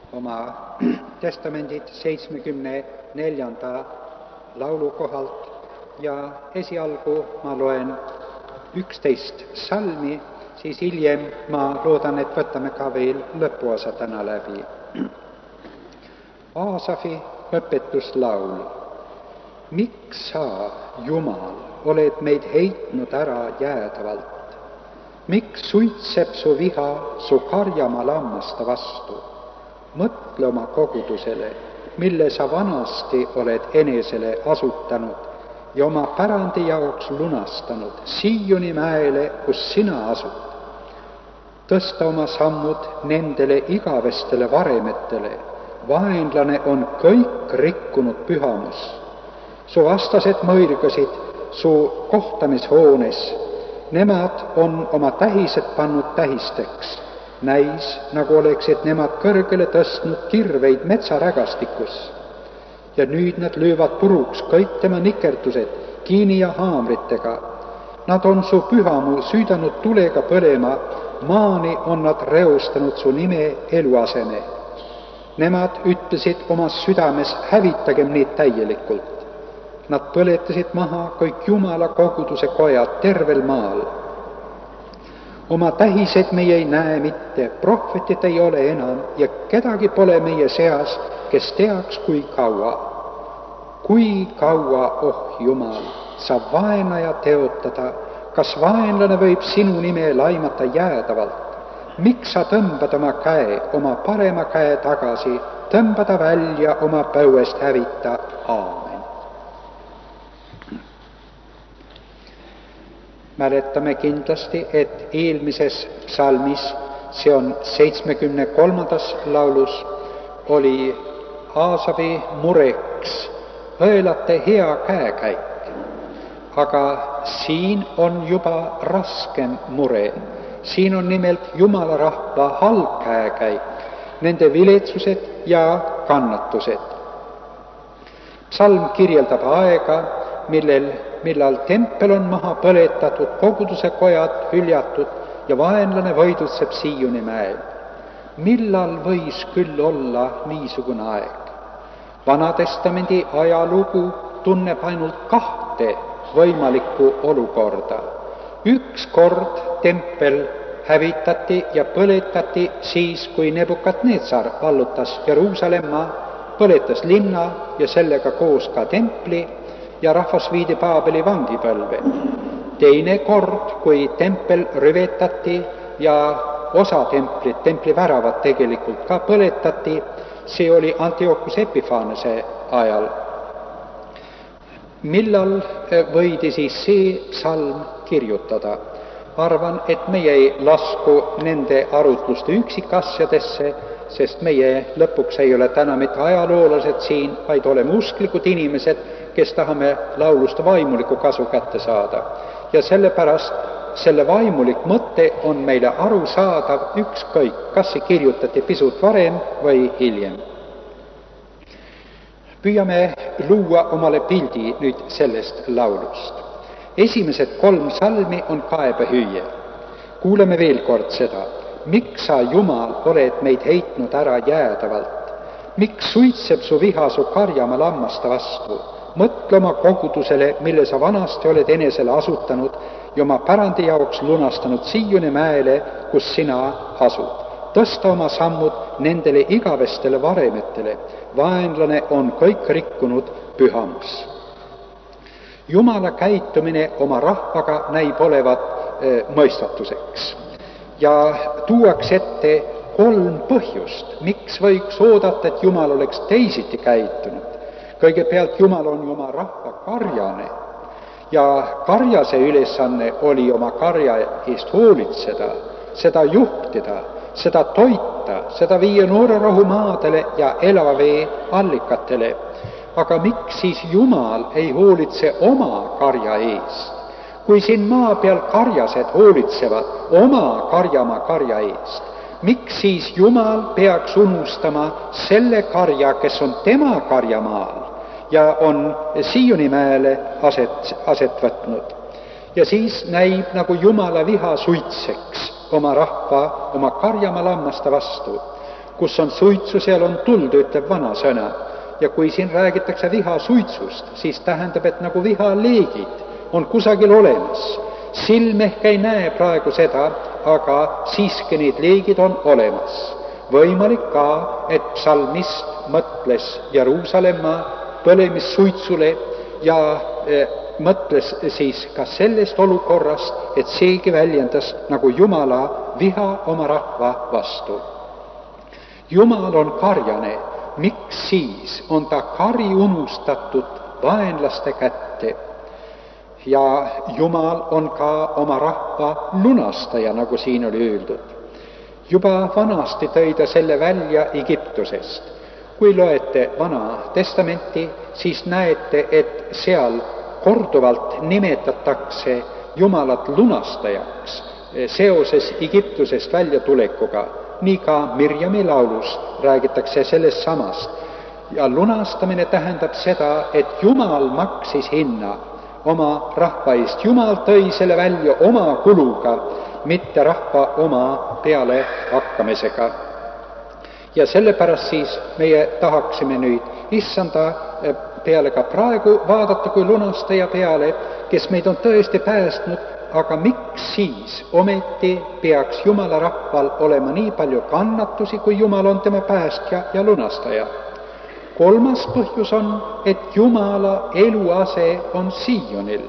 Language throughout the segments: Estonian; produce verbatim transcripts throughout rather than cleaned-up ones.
oma testamendid seitsmekümne neljanda laulu kohalt ja esialgu ma loen üksteist salmi, siis hiljem ma loodan, et võtame ka veel lõpuosa täna läbi. Aasafi õpetuslaul. Miks sa, Jumal, oled meid heitnud ära jäädavalt? Miks suitseb su viha su karjama lammasta vastu? Mõtle oma kogudusele, mille sa vanasti oled enesele asutanud ja oma pärandi jaoks lunastanud Siioni mäele, kus sina asud. Tõsta oma sammud nendele igavestele varemetele. Vaenlane on kõik rikkunud pühamus. Su vastased mõirgasid su kohtamishoones. Nemad on oma tähised pannud tähisteks. Näis, nagu oleksid nemad kõrgele tõstnud kirveid metsarägastikus. Ja nüüd nad löövad puruks kõik tema nikerdused kiini ja haamritega. Nad on su pühamu süüdanud tulega põlema, maani on nad reostanud su nime eluaseme. Nemad ütlesid omas südames, hävitagem neid täielikult. Nad põletasid maha kõik Jumala koguduse kojad tervel maal. Oma tähised meie ei näe mitte, prohvetit ei ole enam ja kedagi pole meie seas, kes teaks, kui kaua. Kui kaua, oh Jumal, sa vaenaja teotada, kas vaenlane võib sinu nime laimata jäädavalt? Miks sa tõmbad oma käe, oma parema käe tagasi, tõmbada välja oma põuest hävita? Aamen. Mäletame kindlasti, et eelmises psalmis, see on seitsmekümne kolmandas laulus, oli Aasafi mureks õelate hea käekäik. Aga siin on juba raskem mure. Siin on nimelt Jumala rahva halb käekäik, nende viletsused ja kannatused. Psalm kirjeldab aega, millel millal tempel on maha põletatud, koguduse kojad hüljatud ja vaenlane võidutseb Siioni mäel. Millal võis küll olla niisugune aeg? Vanatestamendi ajalugu tunneb ainult kahte võimalikku olukorda. Üks kord tempel hävitati ja põletati siis, kui Nebukadnetsar vallutas Jeruusalemma, põletas linna ja sellega koos ka templi, ja rahvas viidi Paabeli vangipõlve. Teine kord, kui tempel rüvetati ja osa templit, templi väravad tegelikult ka põletati, see oli Antiochus Epiphanese ajal. Millal võidi siis see psalm kirjutada? Arvan, et meie ei lasku nende arutluste üksikasjadesse, sest meie lõpuks ei ole täna mitte ajaloolased siin, vaid oleme usklikud inimesed, kes tahame laulust vaimuliku kasu kätte saada. Ja sellepärast selle vaimulik mõte on meile arusaadav ükskõik, kas see kirjutati pisut varem või hiljem. Püüame luua omale pildi nüüd sellest laulust. Esimesed kolm salmi on kaebehüüe. Kuuleme veel kord seda. Miks sa, Jumal, oled meid heitnud ära jäädavalt? Miks suitseb su viha su karjama lammasta vastu? Mõtle oma kogudusele, mille sa vanasti oled enesele asutanud ja oma pärandi jaoks lunastanud Siioni mäele, kus sina asud. Tõsta oma sammud nendele igavestele varemetele. Vaenlane on kõik rikkunud pühamus. Jumala käitumine oma rahvaga näib olevat e, mõistatuseks. Ja tuuaks ette kolm põhjust, miks võiks oodata, et Jumal oleks teisiti käitunud. Kõigepealt Jumal on oma rahva karjane ja karjase ülesanne oli oma karja eest hoolitseda, seda juhtida, seda toita, seda viia noorerahu maadele ja elava vee allikatele. Aga miks siis Jumal ei hoolitse oma karja eest? Kui siin maa peal karjased hoolitsevad oma karjamaa karja eest, miks siis Jumal peaks unustama selle karja, kes on tema karjamaal ja on Siioni mäele aset, aset võtnud? Ja siis näib, nagu Jumala viha suitseks oma rahva, oma karjamaa lammaste vastu. kus on suitsu, seal on tuld, ütleb vana sõna. Ja kui siin räägitakse viha suitsust, siis tähendab, et nagu vihaleegid on kusagil olemas. Silm ehk ei näe praegu seda, aga siiski need leegid on olemas. Võimalik ka, et psalmist mõtles Jeruusalemma põlemissuitsule ja e, mõtles siis ka sellest olukorrast, et seegi väljendas nagu Jumala viha oma rahva vastu. Jumal on karjane, miks siis on ta kari unustatud vaenlaste kätte? Ja Jumal on ka oma rahva lunastaja, nagu siin oli öeldud. Juba vanasti tõi ta selle välja Egiptusest. Kui loete Vana Testamenti, siis näete, et seal korduvalt nimetatakse Jumalat lunastajaks seoses Egiptusest väljatulekuga. Nii ka Mirjami laulus räägitakse sellest samast. Ja lunastamine tähendab seda, et Jumal maksis hinna oma rahva eest. Jumal tõi selle välja oma kuluga, mitte rahva oma peale hakkamisega. Ja sellepärast siis meie tahaksime nüüd issanda peale ka praegu vaadata kui lunastaja peale, kes meid on tõesti päästnud, aga miks siis ometi peaks Jumala rahval olema nii palju kannatusi, kui Jumal on tema päästja ja lunastaja? Kolmas põhjus on, et Jumala eluase on Siionil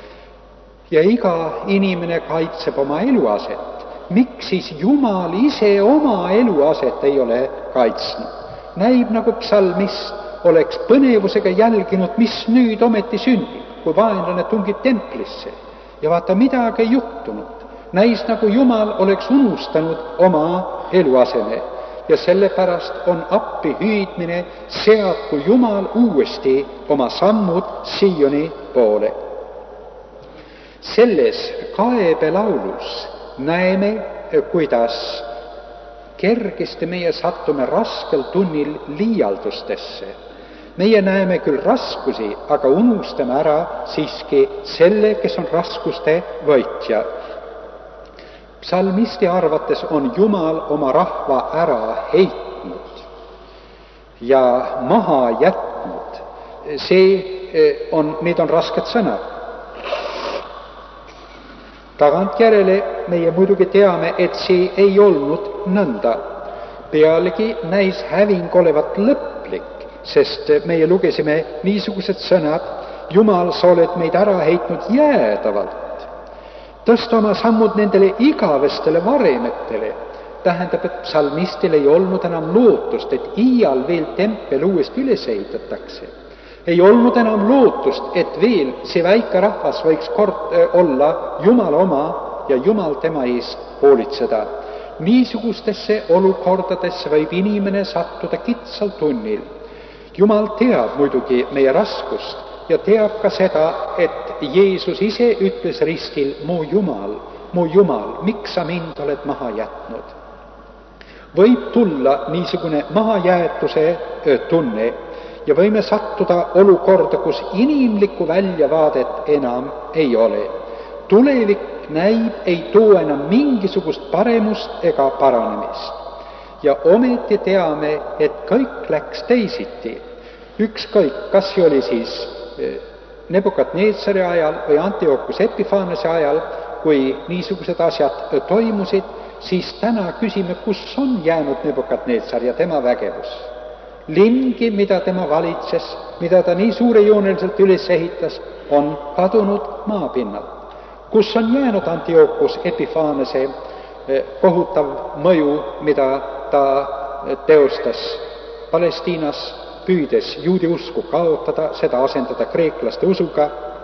ja iga inimene kaitseb oma eluaset. Miks siis Jumal ise oma eluaset ei ole kaitsnud? Näib nagu psalmist oleks põnevusega jälginud, mis nüüd ometi sünnib, kui vaenlane tungib templisse. Ja vaata, midagi ei juhtunud. Näis nagu Jumal oleks unustanud oma eluaseme. Ja sellepärast on appi hüüdmine seadku Jumal uuesti oma sammud Sioni poole. Selles kaebelaulus näeme, kuidas kergesti meie sattume raskel tunnil liialdustesse. Meie näeme küll raskusi, aga unustame ära siiski selle, kes on raskuste võitja. Psalmisti arvates on Jumal oma rahva ära heitnud ja maha jätnud. See on, need on rasked sõnad. Tagantjärele meie muidugi teame, et see ei olnud nõnda. Pealegi näis häving olevat lõplik, sest meie lugesime niisugused sõnad, Jumal, sa oled meid ära heitnud jäädavalt. Tõsta oma sammud nendele igavestele varemetele. Tähendab, et psalmistil ei olnud enam lootust, et iial veel tempel uuesti üles ehitatakse. Ei olnud enam lootust, et veel see väike rahvas võiks kord olla Jumala oma ja Jumal tema eest hoolitseda. Niisugustesse olukordadesse võib inimene sattuda kitsal tunnil. Jumal teab muidugi meie raskust ja teab ka seda, et Jeesus ise ütles ristil, mu Jumal, mu Jumal, miks sa mind oled maha jätnud? Võib tulla niisugune mahajäetuse tunne ja võime sattuda olukorda, kus inimlikku väljavaadet enam ei ole. Tulevik näib ei too enam mingisugust paremust ega paranemist. Ja ometi teame, et kõik läks teisiti. Ükskõik, kas see oli siis Nebukadnetsari ajal või Antiochus Epiphanese ajal, kui niisugused asjad toimusid, siis täna küsime, kus on jäänud Nebukadnetsar ja tema vägevus. Lingi, mida tema valitses, mida ta nii suurejooneliselt üles ehitas, on kadunud maapinnalt. Kus on jäänud Antiochus Epiphanese kohutav mõju, mida ta teostas Palestiinas, püüdes juudi usku kaotada, seda asendada kreeklaste usuga?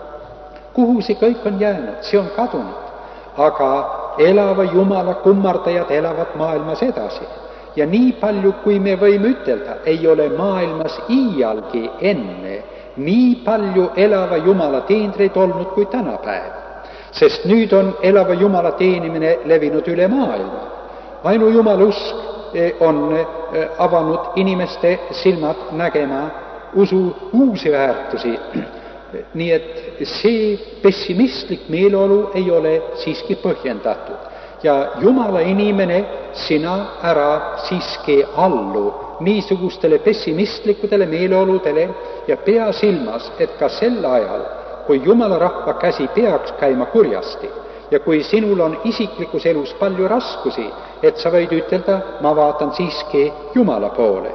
Kuhu see kõik on jäänud? See on kadunud. Aga elava Jumala kummardajad elavad maailmas edasi. Ja nii palju, kui me võime ütelda, ei ole maailmas iialgi enne nii palju elava Jumala teenreid olnud kui tänapäev. Sest nüüd on elava Jumala teenimine levinud üle maailma. Ainu Jumala usk on avanud inimeste silmad nägema usu uusi väärtusi. Nii et see pessimistlik meeleolu ei ole siiski põhjendatud. ja Jumala inimene, sina ära siiski allu niisugustele pessimistlikudele meeleoludele ja pea silmas, et ka sel ajal, kui Jumala rahva käsi peaks käima kurjasti ja kui sinul on isiklikus elus palju raskusi, et sa võid ütelda, ma vaatan siiski Jumala poole.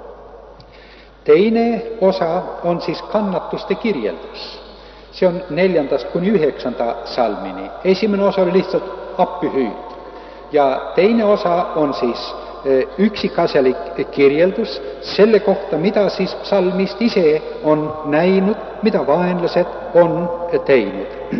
Teine osa on siis kannatuste kirjeldus. See on neljandast kuni üheksanda salmini. Esimene osa oli lihtsalt appihüüd. Ja teine osa on siis üksikasjalik kirjeldus selle kohta, mida siis psalmist ise on näinud, mida vaenlased on teinud.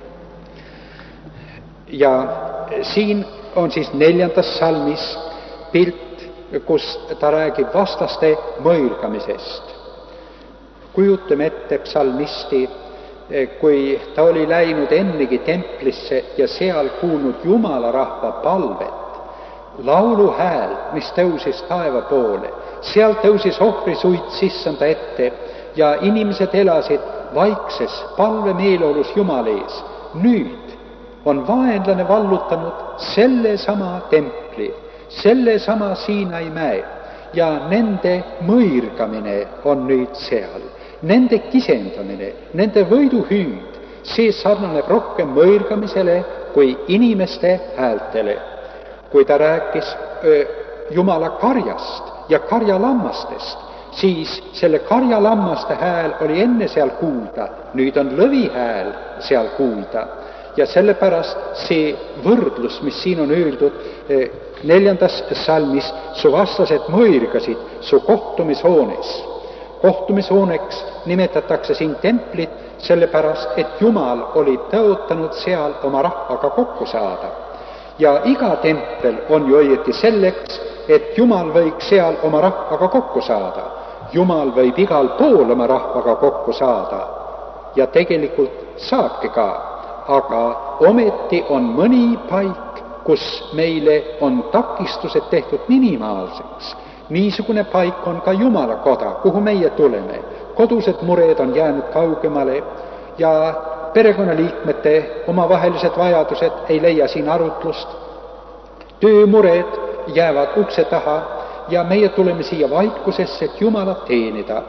Ja siin on siis neljandas salmis pilt, kus ta räägib vastaste mõirgamisest. Kujutame ette psalmisti, kui ta oli läinud ennegi templisse ja seal kuulnud Jumala rahva palvet, laulu hääl, mis tõusis taeva poole, seal tõusis ohvrisuit sissanda ette ja inimesed elasid vaikses palve meeleolus Jumala ees. Nüüd on vaenlane vallutanud selle sama templi, selle sama Siinai mäe ja nende mõirgamine on nüüd seal. Nende kisendamine, nende võiduhüüd, see sarnaneb rohkem mõirgamisele kui inimeste häältele. Kui ta rääkis öö, Jumala karjast ja karjalammastest, siis selle karjalammaste hääl oli enne seal kuulda, nüüd on lõvi hääl seal kuulda. Ja sellepärast see võrdlus, mis siin on öeldud neljandas salmis, su vastased mõirgasid su kohtumishoones. Kohtumishooneks nimetatakse siin templit, sellepärast, et Jumal oli tõotanud seal oma rahvaga kokku saada. Ja iga tempel on ju õieti selleks, et Jumal võiks seal oma rahvaga kokku saada. Jumal võib igal pool oma rahvaga kokku saada ja tegelikult saabki ka. Aga ometi on mõni paik, kus meile on takistused tehtud minimaalseks. Niisugune paik on ka Jumala koda, kuhu meie tuleme. Kodused mured on jäänud kaugemale ja perekonnaliikmete omavahelised vajadused ei leia siin arutlust. Töömured jäävad ukse taha ja meie tuleme siia vaikusesse, et Jumalat teenida.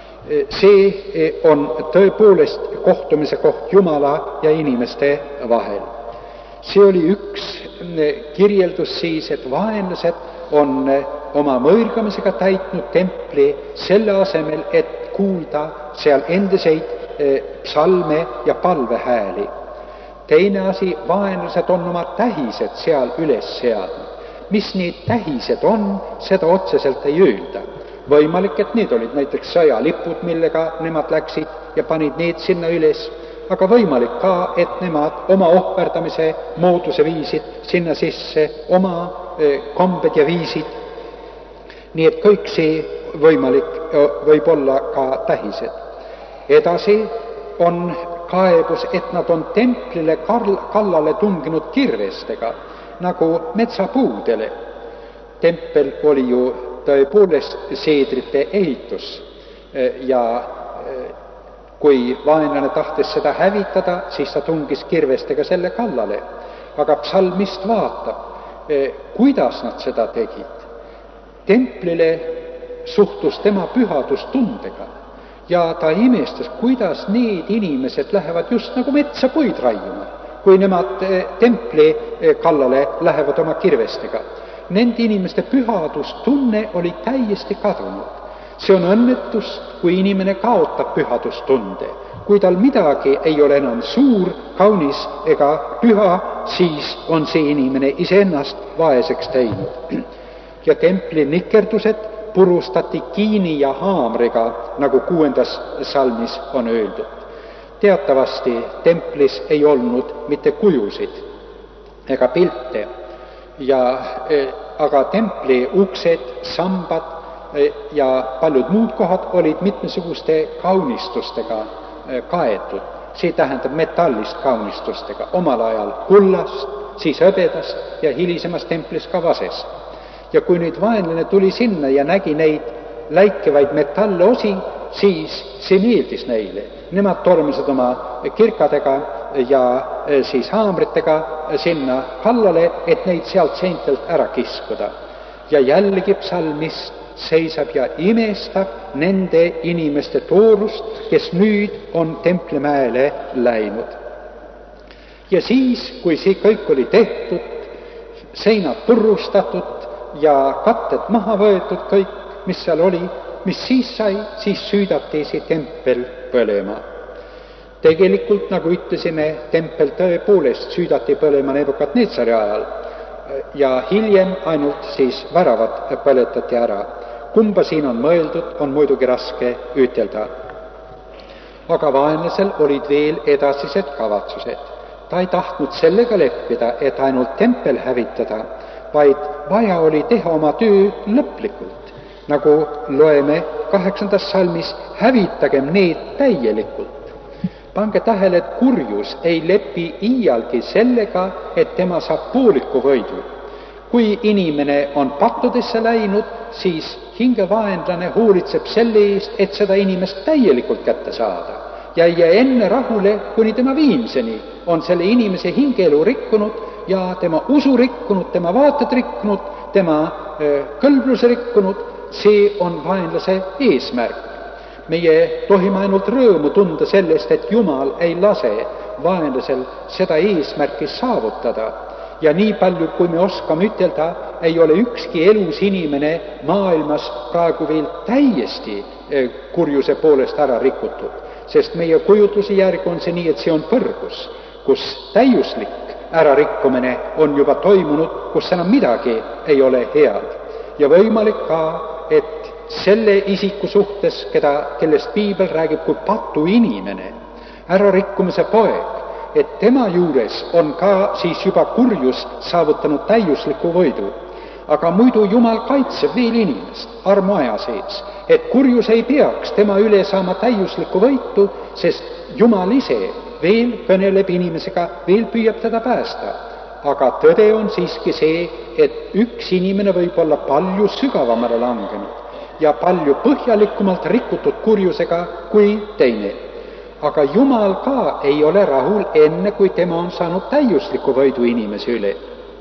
See on tõepoolest kohtumise koht Jumala ja inimeste vahel. See oli üks kirjeldus siis, et vaenlased on oma mõirgamisega täitnud templi selle asemel, et kuulda seal endiseid psalme ja palvehääli. Teine asi, vaenlased on oma tähised seal üles seadnud. Mis need tähised on, seda otseselt ei öelda. Võimalik, et need olid näiteks sõjalipud, millega nemad läksid ja panid need sinna üles, aga võimalik ka, et nemad oma ohverdamise mooduse viisid sinna sisse, oma kombed ja viisid. Nii et kõik see võimalik võib olla ka tähised. Edasi on kaebus, et nad on templile kallale tunginud kirvestega, nagu metsapuudele. Tempel oli ju tõepoolest seedrite ehitus ja kui vaenlane tahtis seda hävitada, siis ta tungis kirvestega selle kallale. Aga psalmist vaatab, kuidas nad seda tegid. Templile suhtus tema pühadustundega ja ta imestas, kuidas need inimesed lähevad just nagu metsa puid raiuma, kui nemad templi kallale lähevad oma kirvestega. Nende inimeste pühadustunne oli täiesti kadunud. See on õnnetus, kui inimene kaotab pühadustunde. Kui tal midagi ei ole enam suur, kaunis ega püha, siis on see inimene iseennast vaeseks teinud. Ja templi nikerdused purustati kiini ja haamriga, nagu kuuendas salmis on öeldud. Teatavasti templis ei olnud mitte kujusid ega pilte. Ja, aga templi uksed, sambad ja paljud muud kohad olid mitmesuguste kaunistustega kaetud. See tähendab metallist kaunistustega, omal ajal kullast, siis hõbedast ja hilisemas templis ka vasest. Ja kui nüüd vaenlane tuli sinna ja nägi neid läikevaid metalloosi, siis see meeldis neile. Nemad tormasid oma kirkadega ja siis haamritega sinna kallale, et neid sealt seintelt ära kiskuda. Ja jällegi psalmist seisab ja imestab nende inimeste toorust, kes nüüd on Templimäele läinud. Ja siis, kui see kõik oli tehtud, seinad purustatud ja katted maha võetud, kõik, mis seal oli, mis siis sai, siis süüdati see tempel põlema. Tegelikult, nagu ütlesime, tempel tõepoolest süüdati põlema Nebukadnetsari ajal ja hiljem ainult siis väravad põletati ära. Kumba siin on mõeldud, on muidugi raske ütelda. Aga vaenlasel olid veel edasised kavatsused. Ta ei tahtnud sellega leppida, et ainult tempel hävitada, vaid vaja oli teha oma töö lõplikult. Nagu loeme kaheksandas salmis, hävitagem need täielikult. Pange tähele, et kurjus ei lepi iialgi sellega, et tema saab pooliku võidu. Kui inimene on pattudesse läinud, siis hingevaenlane hoolitseb selle eest, et seda inimest täielikult kätte saada. Ja ei jää enne rahule, kuni tema viimseni on selle inimese hingeelu rikkunud ja tema usu rikkunud, tema vaated rikkunud, tema kõlbluse rikkunud. See on vaenlase eesmärk. Meie tohime ainult rõõmu tunda sellest, et Jumal ei lase vaenlasel seda eesmärki saavutada. Ja nii palju, kui me oskame ütelda, ei ole ükski elus inimene maailmas praegu veel täiesti kurjuse poolest ära rikutud. Sest meie kujutluse järgi on see nii, et see on põrgus, kus täiuslik ärarikkumine on juba toimunud, kus enam midagi ei ole head. Ja võimalik ka, et selle isiku suhtes, keda, kellest piibel räägib kui patu inimene, ärarikkumise poeg, et tema juures on ka siis juba kurjus saavutanud täiusliku võidu. Aga muidu Jumal kaitseb veel inimest armoaja sees, et kurjus ei peaks tema üle saama täiuslikku võitu, sest Jumal ise veel kõneleb inimesega, veel püüab teda päästa. Aga tõde on siiski see, et üks inimene võib olla palju sügavamale langenud ja palju põhjalikumalt rikutud kurjusega kui teine. Aga Jumal ka ei ole rahul enne, kui tema on saanud täiusliku võidu inimese üle.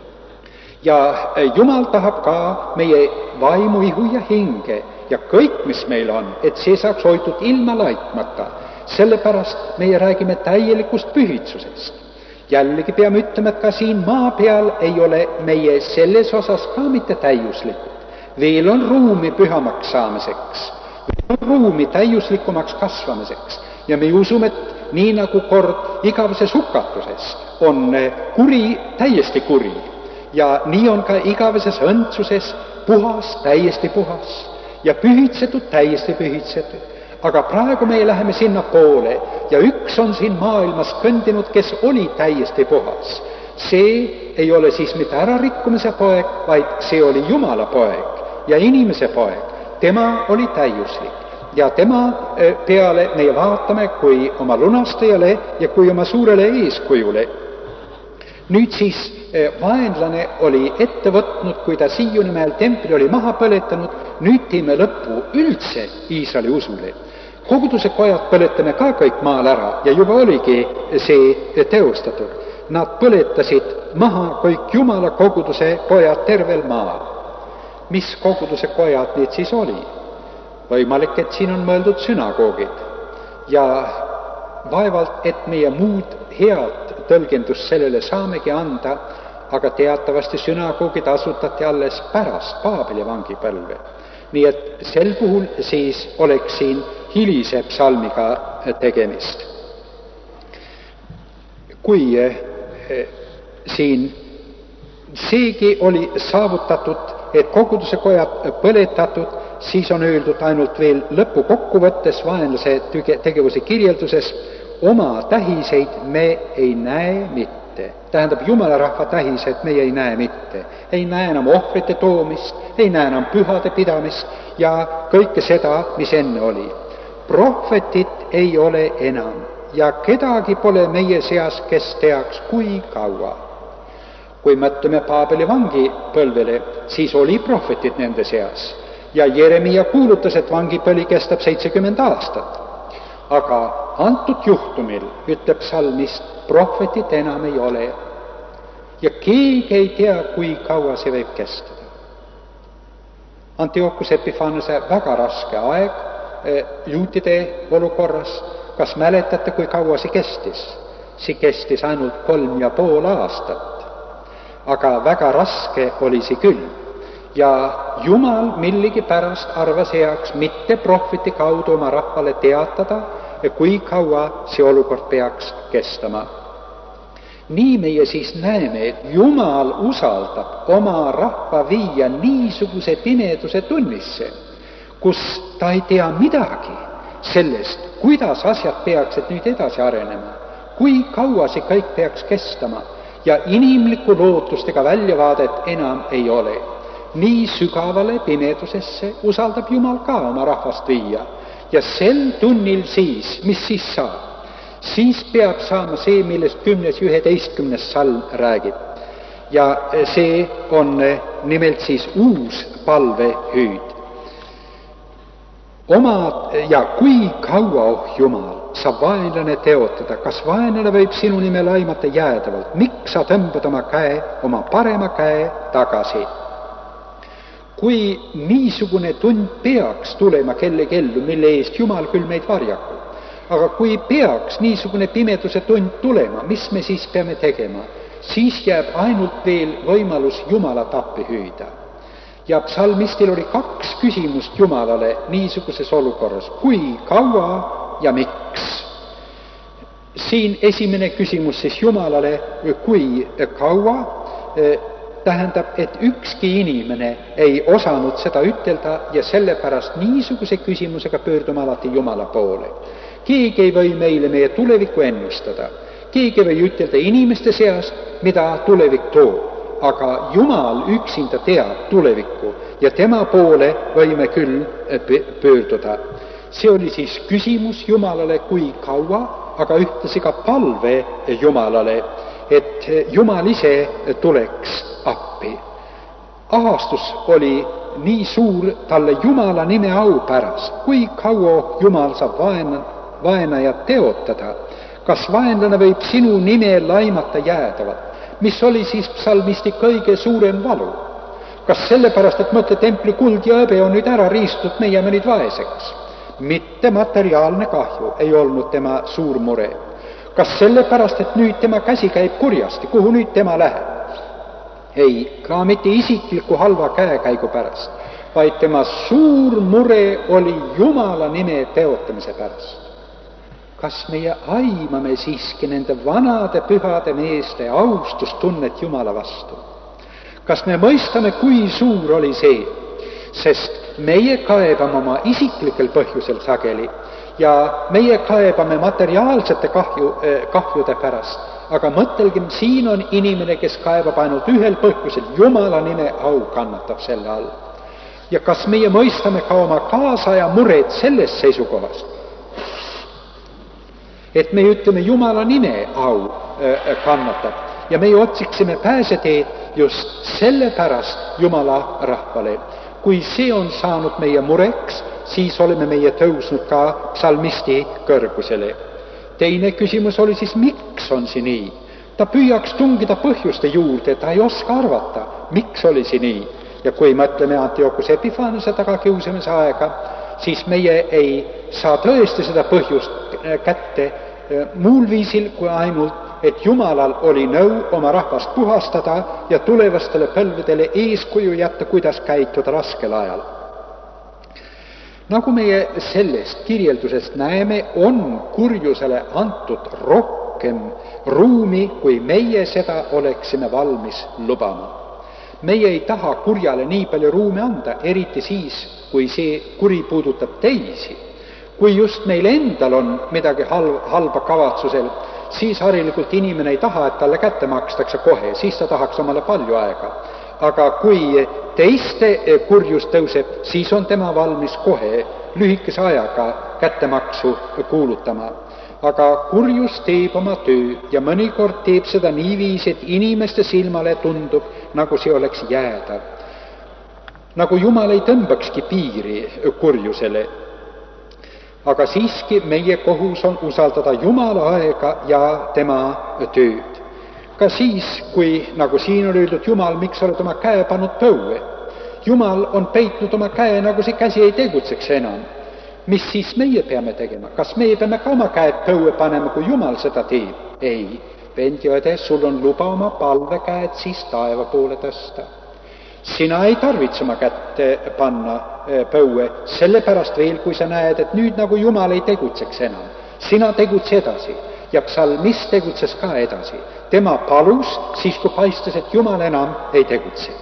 Ja Jumal tahab ka meie vaimu, ihu ja hinge ja kõik, mis meil on, et see saaks hoitud ilma laitmata. Sellepärast meie räägime täielikust pühitsusest. Jällegi peame ütlema, et ka siin maa peal ei ole meie selles osas ka mitte täiuslikud. Veel on ruumi pühamaks saamiseks, veel on ruumi täiuslikumaks kasvamiseks. Ja me usume, et nii nagu kord igaveses hukatuses on kuri täiesti kuri ja nii on ka igaveses õndsuses puhas täiesti puhas ja pühitsetud täiesti pühitsetud. Aga praegu me läheme sinna poole ja üks on siin maailmas kõndinud, kes oli täiesti puhas. See ei ole siis mitte ärarikkumise poeg, vaid see oli Jumala poeg ja inimese poeg. Tema oli täiuslik ja tema peale meie vaatame kui oma lunastajale ja kui oma suurele eeskujule. Nüüd siis vaenlane oli ette võtnud, kui ta Siiunimäel templi oli maha põletanud, nüüd teeme lõppu üldse Iisraeli usule. Koguduse kojad põletame ka kõik maal ära ja juba oligi see teostatud. Nad põletasid maha kõik Jumala koguduse kojad tervel maal. Mis koguduse kojad need siis oli? Võimalik, et siin on mõeldud sünagoogid ja vaevalt, et meie muud head tõlgendust sellele saamegi anda, aga teatavasti sünagoogid asutati alles pärast Paabeli vangipõlve. Nii et sel puhul siis oleks siin hilise psalmiga tegemist. Kui eh, siin seegi oli saavutatud, et koguduse kojad põletatud, siis on öeldud ainult veel lõpu kokkuvõttes vaenlase tegevuse kirjelduses, oma tähiseid me ei näe mitte. Tähendab, Jumala rahva tähised meie ei näe mitte. Ei näe enam ohvrite toomist, ei näe enam pühade pidamist ja kõike seda, mis enne oli. Prohvetit ei ole enam ja kedagi pole meie seas, kes teaks, kui kaua. Kui mõtleme Paabeli vangipõlvele, siis oli prohvetid nende seas ja Jeremia kuulutas, et vangipõli kestab seitsekümmend aastat. aga antud juhtumil, ütleb psalmist, prohvetit enam ei ole. Ja keegi ei tea, kui kaua see võib kestada. Antiochus Epiphanuse väga raske aeg juutide olukorras. Kas mäletate, kui kaua see kestis? See kestis ainult kolm ja pool aastat. Aga väga raske oli see küll. Ja Jumal milligipärast arvas heaks mitte prohveti kaudu oma rahvale teatada, kui kaua see olukord peaks kestama. Nii meie siis näeme, et Jumal usaldab oma rahva viia niisuguse pimeduse tunnisse, kus ta ei tea midagi sellest, kuidas asjad peaksid nüüd edasi arenema, kui kaua see kõik peaks kestama ja inimliku lootustega väljavaadet enam ei ole. Nii sügavale pimedusesse usaldab Jumal ka oma rahvast viia ja sel tunnil siis, mis siis saab? Siis peab saama see, millest kümnes ja üheteistkümnes salm räägib. Ja see on nimelt siis uus palvehüüd. Oma, ja kui kaua, oh Jumal, saab vaenlane teotada, kas vaenlane võib sinu nime laimata jäädavalt? Miks sa tõmbad oma käe, oma parema käe tagasi? Kui niisugune tund peaks tulema kellegi ellu, mille eest Jumal küll meid varjaku, aga kui peaks niisugune pimeduse tund tulema, mis me siis peame tegema? Siis jääb ainult veel võimalus Jumalat appi hüüda. Ja psalmistil oli kaks küsimust Jumalale niisuguses olukorras. Kui kaua ja miks? Siin esimene küsimus siis Jumalale, kui kaua, tähendab, et ükski inimene ei osanud seda ütelda ja sellepärast niisuguse küsimusega pöörduma alati Jumala poole. Keegi ei või meile meie tulevikku ennustada. Keegi ei või ütelda inimeste seast, mida tulevik toob. Aga Jumal üksinda teab tulevikku ja tema poole võime küll pöörduda. See oli siis küsimus Jumalale, kui kaua, aga ühtlasi ka palve Jumalale, et Jumal ise tuleks appi. Ahastus oli nii suur talle Jumala nime au pärast. Kui kaua Jumal saab vaena, vaenajat teotada? Kas vaenlane võib sinu nime laimata jäädavalt? Mis oli siis psalmisti kõige suurem valu? Kas sellepärast, et mõtle, templi kuld ja hõbe on nüüd ära riistud, meie jääme nüüd vaeseks? Mitte materiaalne kahju ei olnud tema suur mure. Kas sellepärast, et nüüd tema käsi käib kurjasti, kuhu nüüd tema läheb? Ei, ka mitte isikliku halva käekäigu pärast, vaid tema suur mure oli Jumala nime teotamise pärast. Kas meie aimame siiski nende vanade pühade meeste austustunnet Jumala vastu? Kas me mõistame, kui suur oli see? Sest meie kaebame oma isiklikel põhjusel sageli ja meie kaebame materiaalsete kahju, kahjude pärast. Aga mõtelgem, siin on inimene, kes kaebab ainult ühel põhjusel, Jumala nime au kannatab selle all. Ja kas meie mõistame ka oma kaasaja mured sellest seisukohast? Et me ütleme, Jumala nime au kannatab ja meie otsiksime pääseteed just sellepärast Jumala rahvale. Kui see on saanud meie mureks, siis oleme meie tõusnud ka psalmisti kõrgusele. Teine küsimus oli siis, miks on see nii? Ta püüaks tungida põhjuste juurde, ta ei oska arvata, miks oli see nii. Ja kui mõtleme Antiochus Epiphanuse tagakiusamise aega, siis meie ei saa tõesti seda põhjust kätte muul viisil kui ainult, et Jumalal oli nõu oma rahvast puhastada ja tulevastele põlvedele eeskuju jätta, kuidas käituda raskel ajal. Nagu meie sellest kirjeldusest näeme, on kurjusele antud rohkem ruumi, kui meie seda oleksime valmis lubama. Meie ei taha kurjale nii palju ruumi anda, eriti siis, kui see kuri puudutab teisi. Kui just meil endal on midagi halba kavatsusel, siis harilikult inimene ei taha, et talle kätte makstakse kohe, siis ta tahaks omale palju aega. Aga kui teiste kurjus tõuseb, siis on tema valmis kohe lühikese ajaga kättemaksu kuulutama. Aga kurjus teeb oma töö ja mõnikord teeb seda niiviisi, et inimeste silmale tundub, nagu see oleks jäädav. Nagu Jumal ei tõmbakski piiri kurjusele. aga siiski meie kohus on usaldada Jumala aega ja tema tööd. Ka siis, kui, nagu siin oli öeldud, Jumal, miks oled oma käe pannud põue? Jumal on peitnud oma käe, nagu see käsi ei tegutseks enam. Mis siis meie peame tegema? Kas meie peame ka oma käed põue panema, kui Jumal seda teeb? Ei. Vend ja õde, sul on luba oma palvekäed siis taeva poole tõsta. Sina ei tarvitse oma kätte panna põue, sellepärast veel, kui sa näed, et nüüd nagu Jumal ei tegutseks enam. Sina tegutse edasi ja psalmist tegutses ka edasi. Tema palus siis, kui paistes, et Jumal enam ei tegutse.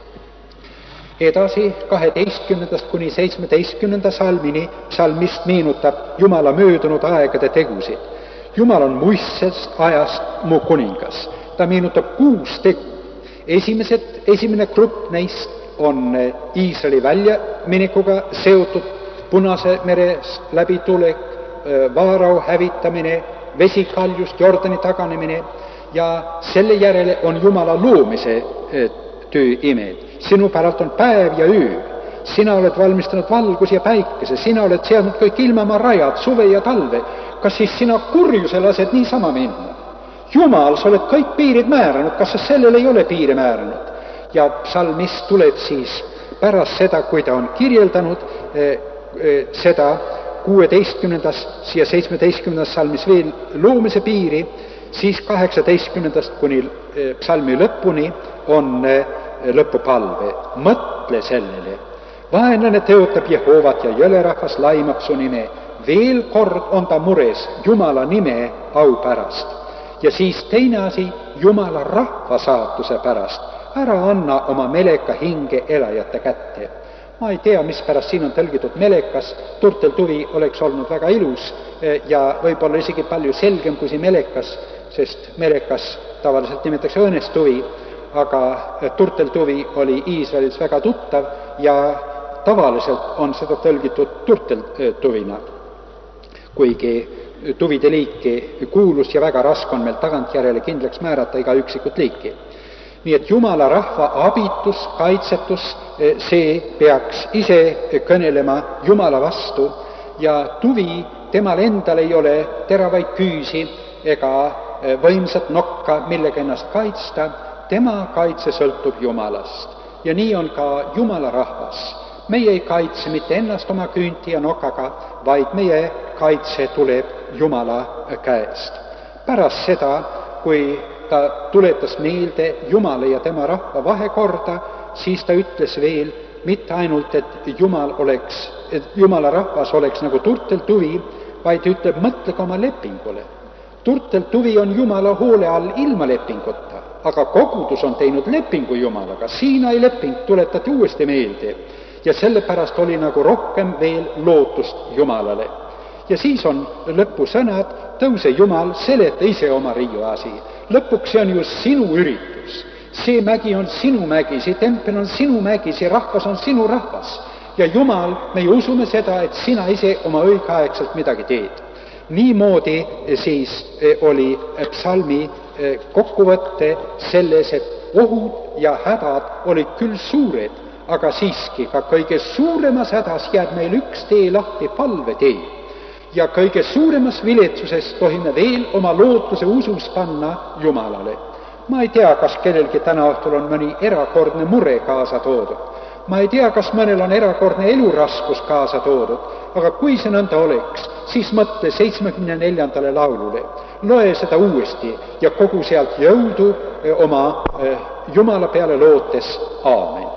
Edasi kaheteistkümnendast kuni seitsmeteistkümnenda salmini psalmist meenutab Jumala möödunud aegade tegusid. Jumal on muistsest ajast mu kuningas. Ta meenutab kuus tegu. Esimesed, esimene grupp neist on Iisraeli väljaminekuga seotud, Punase meres läbitulek, Vaarao hävitamine, vesikaljust, Jordani taganemine ja selle järele on Jumala loomise töö imed. Sinu päralt on päev ja öö. Sina oled valmistanud valgus ja päikese, sina oled seadnud kõik ilmamaa rajad, suve ja talve. Kas siis sina kurjuse lased niisama minna? Jumal, sa oled kõik piirid määranud, kas sa sellel ei ole piire määranud? Ja psalmist tuleb siis pärast seda, kui ta on kirjeldanud eh, eh, seda kuueteistkümnendast ja seitsmeteistkümnendast salmis veel loomise piiri, siis kaheksateistkümnendast kuni eh, psalmi lõpuni on eh, lõpupalve. Mõtle sellele. Vaenlane teotab Jehovat ja jõlerahvas laimab su nime. Veel kord on ta mures Jumala nime au pärast. Ja siis teine asi, Jumala rahva saatuse pärast. Ära anna oma meleka hinge elajate kätte. Ma ei tea, mis pärast siin on tõlgitud melekas. Turteltuvi oleks olnud väga ilus ja võib-olla isegi palju selgem kui see melekas, sest melekas tavaliselt nimetatakse õõnestuvi, aga turteltuvi oli Iisraelis väga tuttav ja tavaliselt on seda tõlgitud turteltuvina, kuigi tuvide liiki kuulus ja väga raske on meil tagantjärele kindlaks määrata iga üksikut liiki. Nii et Jumala rahva abitus, kaitsetus, see peaks ise kõnelema Jumala vastu ja tuvi temal endal ei ole teravaid küüsi ega võimsat nokka, millega ennast kaitsta. Tema kaitse sõltub Jumalast ja nii on ka Jumala rahvas. Meie ei kaitse mitte ennast oma küünti ja nokaga, vaid meie kaitse tuleb Jumala käest. Pärast seda, kui ta tuletas meelde Jumala ja tema rahva vahekorda, siis ta ütles veel mitte ainult, et Jumal oleks, et Jumala rahvas oleks nagu turteltuvi, vaid ütleb, mõtlege oma lepingule. Turteltuvi on Jumala hoole all ilma lepinguta, aga kogudus on teinud lepingu Jumalaga. Siinai leping tuletati uuesti meelde ja sellepärast oli nagu rohkem veel lootust Jumalale. Ja siis on lõpusõnad, tõuse Jumal, seleta ise oma riiuasi. Lõpuks see on ju sinu üritus. See mägi on sinu mägi, see tempel on sinu mägi, see rahvas on sinu rahvas. Ja Jumal, me usume seda, et sina ise oma õigeaegselt midagi teed. Niimoodi siis oli psalmi kokkuvõtte selles, et ohud ja hädad olid küll suured, aga siiski ka kõige suuremas hädas jääb meil üks tee lahti, palvetee. Ja kõige suuremas viletsuses tohime veel oma lootuse usus panna Jumalale. Ma ei tea, kas kellelgi täna õhtul on mõni erakordne mure kaasa toodud. Ma ei tea, kas mõnel on erakordne eluraskus kaasa toodud, aga kui see nõnda oleks, siis mõtle seitsmekümne neljandale laulule. Loe seda uuesti ja kogu sealt jõudu oma Jumala peale lootes. Aamen.